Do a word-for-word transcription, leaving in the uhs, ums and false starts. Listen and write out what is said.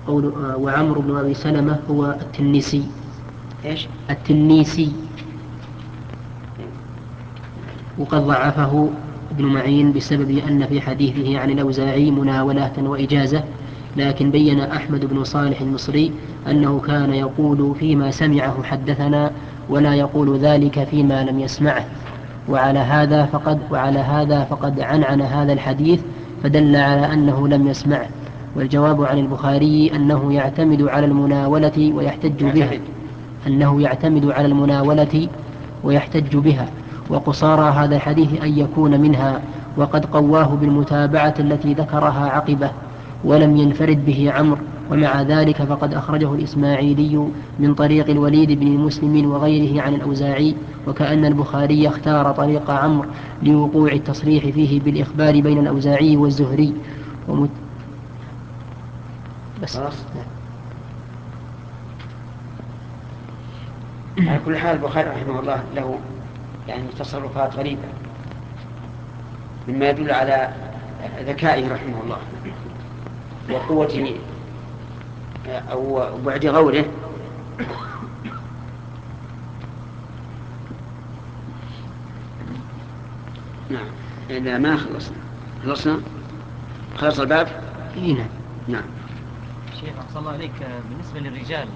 قول وعمرو بن أبي سلمة هو التنيسي. إيش؟ التنيسي. وقد ضعفه ابن معين بسبب أن في حديثه عن الأوزاعي مناولة وإجازة، لكن بين أحمد بن صالح المصري أنه كان يقول فيما سمعه حدثنا، ولا يقول ذلك فيما لم يسمعه، وعلى هذا فقد وعلى هذا فقد عنعن هذا الحديث فدل على أنه لم يسمعه. والجواب عن البخاري أنه يعتمد على المناولة ويحتج بها أنه يعتمد على المناولة ويحتج بها وقصارى هذا الحديث أن يكون منها، وقد قواه بالمتابعة التي ذكرها عقبه، ولم ينفرد به عمرو. ومع ذلك فقد أخرجه الإسماعيلي من طريق الوليد بن مسلم وغيره عن الأوزاعي، وكأن البخاري اختار طريق عمرو لوقوع التصريح فيه بالإخبار بين الأوزاعي والزهري ومت... بس. على كل حال البخاري رحمه الله له يعني تصرفات غريبة مما يدل على ذكائه رحمه الله وقوة أو بعد غوره. نعم. إذا ما خلصنا خلصنا خلص الباب. نعم. نعم. شيخ أحسن الله عليك، بالنسبة للرجال